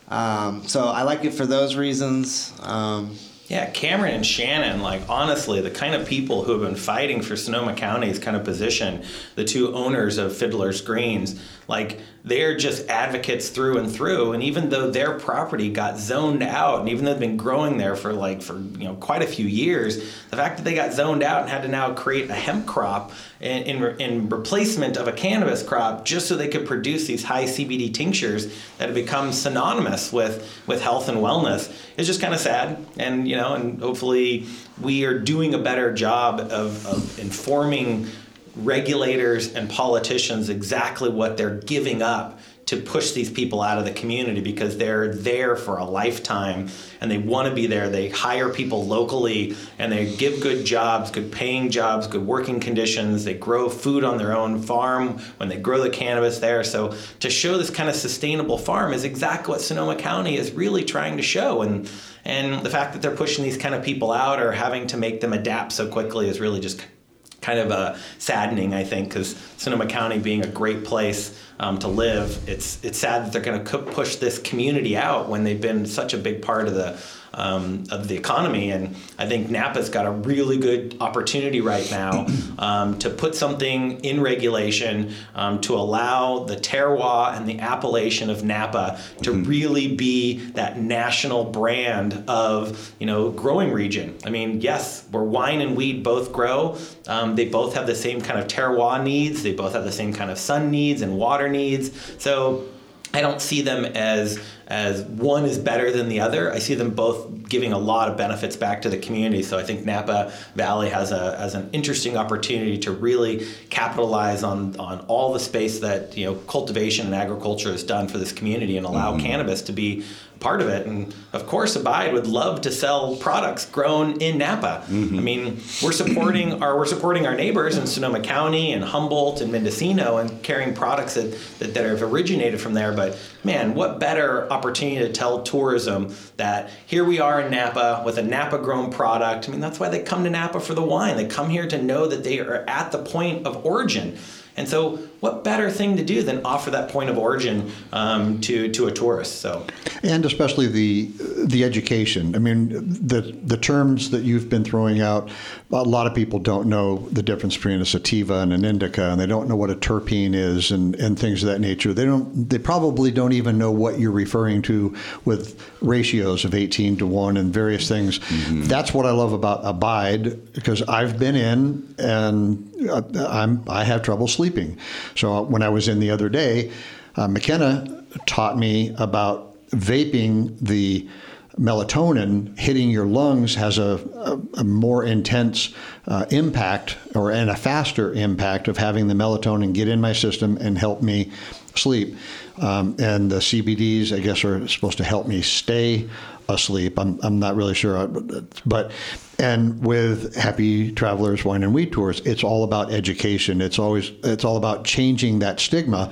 Um, so I like it for those reasons. Um, Yeah, Cameron and Shannon, like, honestly, the kind of people who have been fighting for Sonoma County's kind of position, the two owners of Fiddler's Greens, like, they're just advocates through and through. And even though their property got zoned out, and even though they've been growing there for, like, for, you know, quite a few years, the fact that they got zoned out and had to now create a hemp crop in, in, in replacement of a cannabis crop just so they could produce these high C B D tinctures that have become synonymous with, with health and wellness is just kind of sad. And, you know, and hopefully we are doing a better job of, of informing regulators and politicians exactly what they're giving up to push these people out of the community, because they're there for a lifetime and they want to be there. They hire people locally and they give good jobs, good paying jobs, good working conditions. They grow food on their own farm when they grow the cannabis there. So to show this kind of sustainable farm is exactly what Sonoma County is really trying to show. And and the fact that they're pushing these kind of people out or having to make them adapt so quickly is really just kind of uh, saddening, I think, because Sonoma County being a great place um, to live, it's it's sad that they're going to push this community out when they've been such a big part of the um, of the economy. And I think Napa's got a really good opportunity right now um, to put something in regulation um, to allow the terroir and the appellation of Napa to mm-hmm. really be that national brand of, you know, growing region. I mean, yes, where wine and weed both grow, um, they both have the same kind of terroir needs. They both have the same kind of sun needs and water needs. So I don't see them as as one is better than the other. I see them both giving a lot of benefits back to the community. So I think Napa Valley has a has an interesting opportunity to really capitalize on on all the space that, you know, cultivation and agriculture has done for this community and allow mm-hmm. cannabis to be part of it. And of course, Abide would love to sell products grown in Napa. Mm-hmm. I mean, we're supporting our we're supporting our neighbors in Sonoma County and Humboldt and Mendocino and carrying products that, that, that have originated from there. But man, what better opportunity to tell tourism that here we are in Napa with a Napa grown product. I mean, that's why they come to Napa for the wine. They come here to know that they are at the point of origin. And so what better thing to do than offer that point of origin um, to, to a tourist? So, and especially the the education. I mean, the the terms that you've been throwing out, a lot of people don't know the difference between a sativa and an indica, and they don't know what a terpene is and, and things of that nature. They don't. They probably don't even know what you're referring to with ratios of eighteen to one and various things. Mm-hmm. That's what I love about Abide, because I've been in and I'm I have trouble sleeping. So when I was in the other day, uh, McKenna taught me about vaping. The melatonin hitting your lungs has a, a, a more intense uh, impact, or and a faster impact of having the melatonin get in my system and help me sleep. Um, and the C B Ds, I guess, are supposed to help me stay asleep. I'm I'm not really sure, but and with Happy Travelers Wine and Weed Tours, it's all about education. It's always it's all about changing that stigma.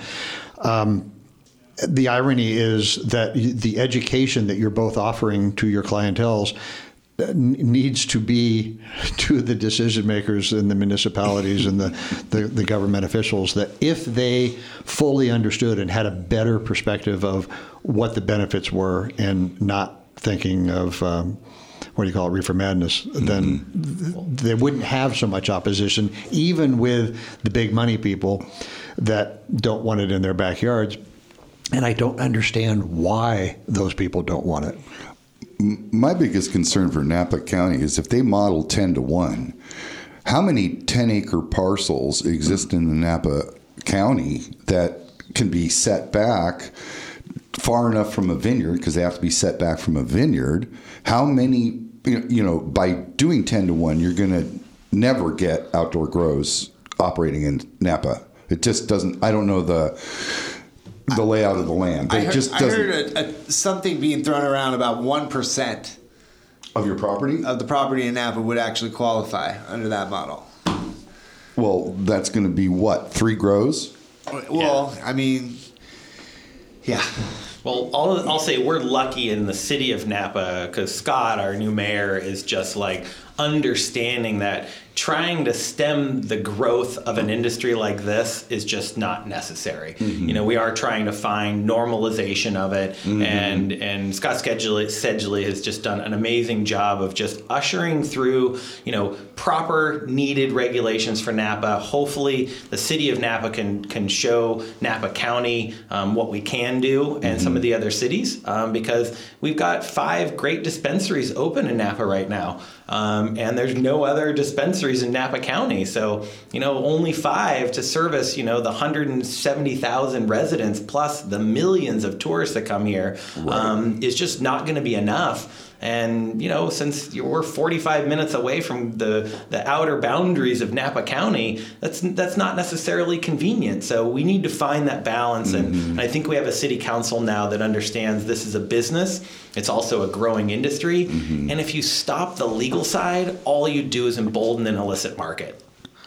Um, the irony is that the education that you're both offering to your clienteles needs to be to the decision makers in the municipalities and the, the, the government officials, that if they fully understood and had a better perspective of what the benefits were and not thinking of, um, what do you call it, reefer madness, mm-hmm. then they wouldn't have so much opposition, even with the big money people that don't want it in their backyards. And I don't understand why those people don't want it. My biggest concern for Napa County is if they model ten to one, how many ten-acre parcels exist in the Napa County that can be set back far enough from a vineyard, because they have to be set back from a vineyard? How many, you know, by doing ten to one, you're going to never get outdoor grows operating in Napa. It just doesn't, I don't know the... the layout of the land. I it heard, just I heard a, a, something being thrown around about one percent of your property? Of the property in Napa would actually qualify under that model. Well, that's going to be what? Three grows? Well, yeah. I mean, yeah. Well, I'll, I'll say we're lucky in the city of Napa because Scott, our new mayor, is just like understanding that trying to stem the growth of an industry like this is just not necessary. Mm-hmm. You know, we are trying to find normalization of it, mm-hmm. and and Scott Sedgley has just done an amazing job of just ushering through, you know, proper needed regulations for Napa. Hopefully, the city of Napa can can show Napa County um, what we can do, and mm-hmm. some of the other cities, um, because we've got five great dispensaries open in Napa right now. Um, and there's no other dispensaries in Napa County. So, you know, only five to service, you know, the one hundred seventy thousand residents plus the millions of tourists that come here right. um, is just not going to be enough. And, you know, since we're forty-five minutes away from the, the outer boundaries of Napa County, that's that's not necessarily convenient. So we need to find that balance. Mm-hmm. And, and I think we have a city council now that understands this is a business. It's also a growing industry. Mm-hmm. And if you stop the legal side, all you do is embolden an illicit market.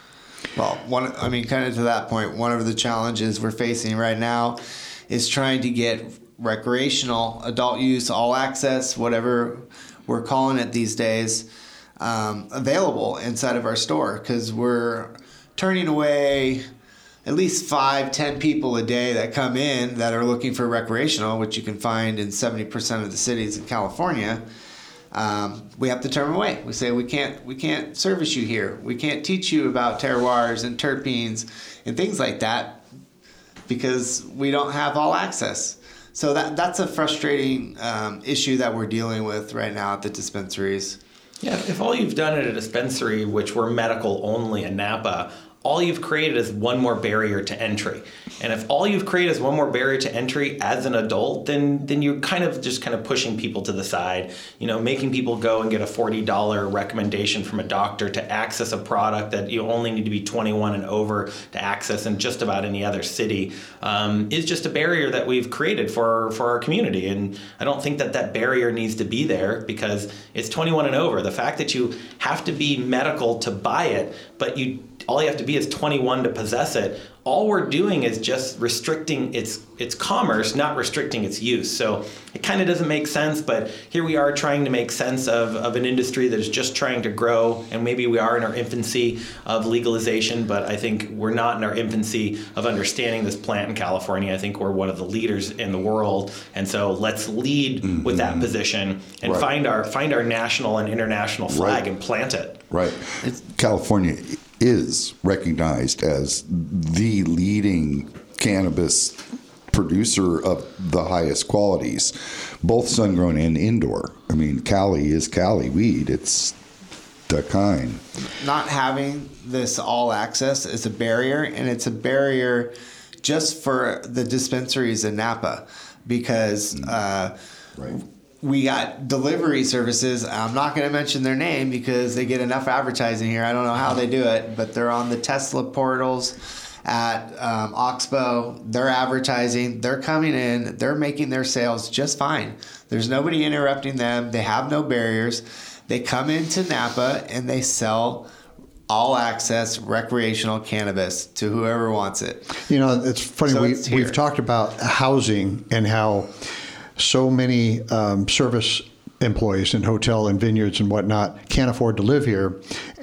Well, one, I mean, kind of to that point, one of the challenges we're facing right now is trying to get recreational, adult use, all access, whatever we're calling it these days, um, available inside of our store, because we're turning away at least five, ten people a day that come in that are looking for recreational, which you can find in seventy percent of the cities in California. Um, we have to turn them away. We say we can't we can't service you here. We can't teach you about terroirs and terpenes and things like that because we don't have all access. So that that's a frustrating um, issue that we're dealing with right now at the dispensaries. Yeah, if all you've done at a dispensary, which we're medical only in Napa, all you've created is one more barrier to entry. And if all you've created is one more barrier to entry as an adult, then then you're kind of just kind of pushing people to the side, you know, making people go and get a forty dollars recommendation from a doctor to access a product that you only need to be twenty-one and over to access in just about any other city, um, is just a barrier that we've created for, for our community. And I don't think that that barrier needs to be there because it's twenty-one and over. The fact that you have to be medical to buy it, but you all you have to be is twenty-one to possess it. All we're doing is just restricting its its commerce, not restricting its use. So it kind of doesn't make sense, but here we are trying to make sense of, of an industry that is just trying to grow, and maybe we are in our infancy of legalization, but I think we're not in our infancy of understanding this plant in California. I think we're one of the leaders in the world, and so let's lead mm-hmm. with that position and right. find our find our national and international flag right. and plant it. Right. It's, California is recognized as the leading cannabis producer of the highest qualities, both sun-grown and indoor. I mean, Cali is Cali weed. It's the kind. Not having this all access is a barrier, and it's a barrier just for the dispensaries in Napa because uh, right. we got delivery services. I'm not going to mention their name because they get enough advertising here. I don't know how they do it, but they're on the Tesla portals at um, Oxbow. They're advertising. They're coming in. They're making their sales just fine. There's nobody interrupting them. They have no barriers. They come into Napa and they sell all access recreational cannabis to whoever wants it. You know, it's funny. So we, it's we've talked about housing and how so many um, service employees in hotel and vineyards and whatnot can't afford to live here.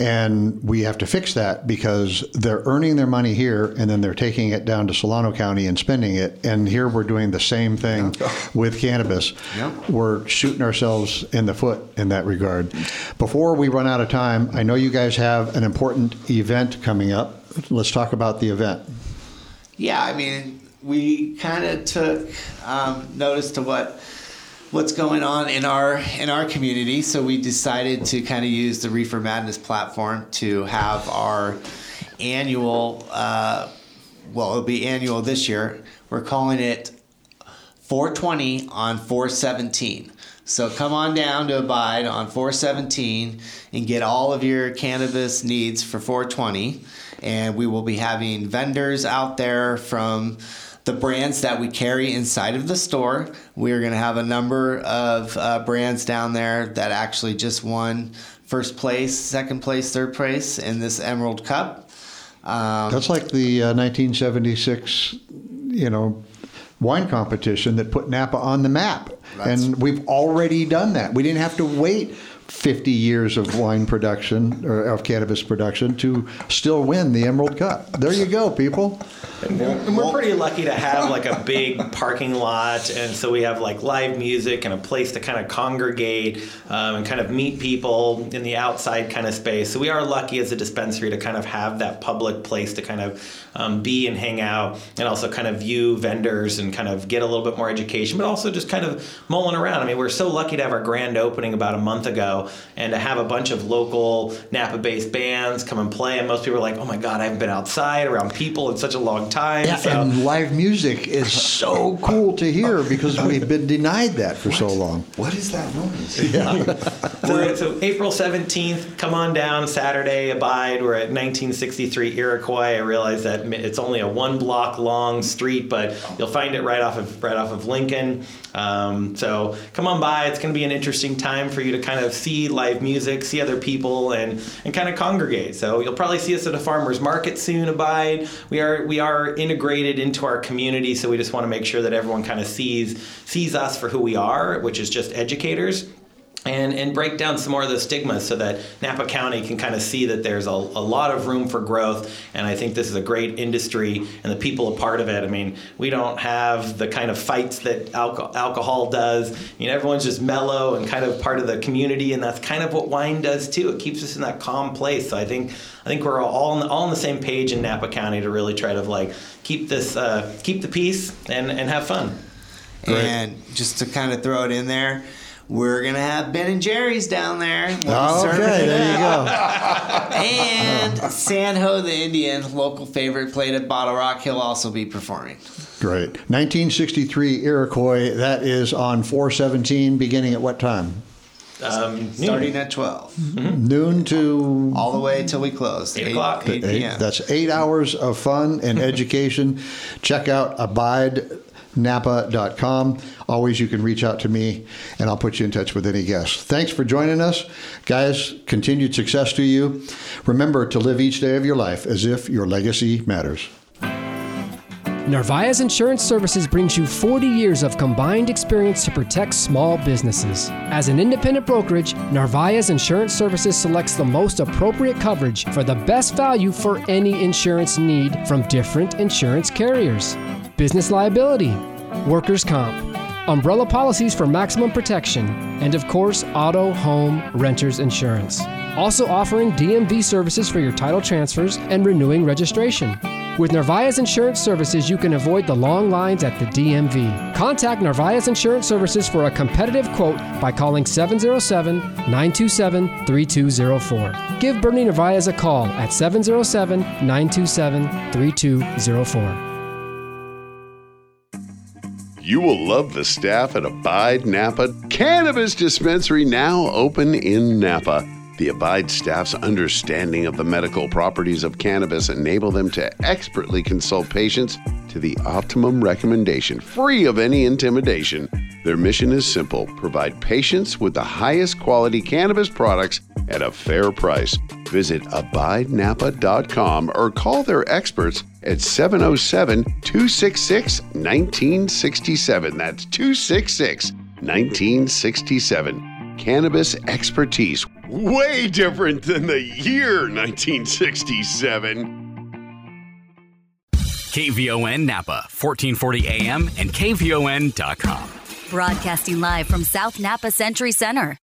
And we have to fix that because they're earning their money here and then they're taking it down to Solano County and spending it. And here we're doing the same thing with cannabis. Yep. We're shooting ourselves in the foot in that regard. Before we run out of time, I know you guys have an important event coming up. Let's talk about the event. Yeah, I mean, we kind of took um, notice to what what's going on in our in our community, so we decided to kind of use the Reefer Madness platform to have our annual. Uh, well, it'll be annual this year. We're calling it four twenty on four seventeen. So come on down to Abide on four seventeen and get all of your cannabis needs for four twenty. And we will be having vendors out there from the brands that we carry inside of the store. We're going to have a number of uh, brands down there that actually just won first place, second place, third place in this Emerald Cup. Um, That's like the uh, nineteen seventy-six, you know, wine competition that put Napa on the map. And we've already done that. We didn't have to wait fifty years of wine production or of cannabis production to still win the Emerald Cup. There you go, people. And we're pretty lucky to have like a big parking lot, and so we have like live music and a place to kind of congregate um, and kind of meet people in the outside kind of space. So we are lucky as a dispensary to kind of have that public place to kind of um, be and hang out, and also kind of view vendors and kind of get a little bit more education, but also just kind of mulling around. I mean, we're so lucky to have our grand opening about a month ago and to have a bunch of local Napa-based bands come and play, and most people are like, oh my God, I haven't been outside around people in such a long time. Yeah, so. and live music is so cool to hear because we've been denied that for what? so long. What is that noise? Yeah. so, so April seventeenth, come on down, Saturday, Abide. We're at nineteen sixty-three Iroquois. I realize that it's only a one block long street, but you'll find it right off of right off of Lincoln. Um, so come on by. It's going to be an interesting time for you to kind of see live music, see other people, and, and kind of congregate. So you'll probably see us at a farmer's market soon, Abide. We are we are integrated into our community, so we just want to make sure that everyone kind of sees sees us for who we are, which is just educators. And, and break down some more of the stigmas so that Napa County can kind of see that there's a, a lot of room for growth. And I think this is a great industry, and the people are part of it. I mean, we don't have the kind of fights that alco- alcohol does. I mean, everyone's just mellow and kind of part of the community, and that's kind of what wine does too. It keeps us in that calm place. So I think I think we're all on the, all on the same page in Napa County to really try to like keep this uh, keep the peace and, and have fun. And right. just to kind of throw it in there, we're going to have Ben and Jerry's down there. Oh, okay, there you go. And Sanho the Indian, local favorite, played at Bottle Rock. He'll also be performing. Great. nineteen sixty-three Iroquois, that is on four seventeen, beginning at what time? Um, Starting at twelve. Mm-hmm. Noon to... all the way till we close. eight o'clock. eight p.m. That's eight hours of fun and education. Check out Abide Napa dot com. Always you can reach out to me and I'll put you in touch with any guests. Thanks for joining us. Guys, continued success to you. Remember to live each day of your life as if your legacy matters. Narvaez Insurance Services brings you forty years of combined experience to protect small businesses. As an independent brokerage, Narvaez Insurance Services selects the most appropriate coverage for the best value for any insurance need from different insurance carriers. Business liability, workers' comp, umbrella policies for maximum protection, and of course, auto, home, renters insurance. Also offering D M V services for your title transfers and renewing registration. With Narvaez Insurance Services, you can avoid the long lines at the D M V. Contact Narvaez Insurance Services for a competitive quote by calling seven oh seven, nine two seven, three two oh four. Give Bernie Narvaez a call at seven oh seven, nine two seven, three two oh four. You will love the staff at Abide Napa Cannabis Dispensary, now open in Napa. The Abide staff's understanding of the medical properties of cannabis enable them to expertly consult patients to the optimum recommendation, free of any intimidation. Their mission is simple: provide patients with the highest quality cannabis products at a fair price. Visit Abide Napa dot com or call their experts at seven oh seven, two six six, one nine six seven. That's two six six, one nine six seven. Cannabis expertise, way different than the year nineteen sixty-seven. K V O N Napa, fourteen forty A M and K V O N dot com. Broadcasting live from South Napa Century Center.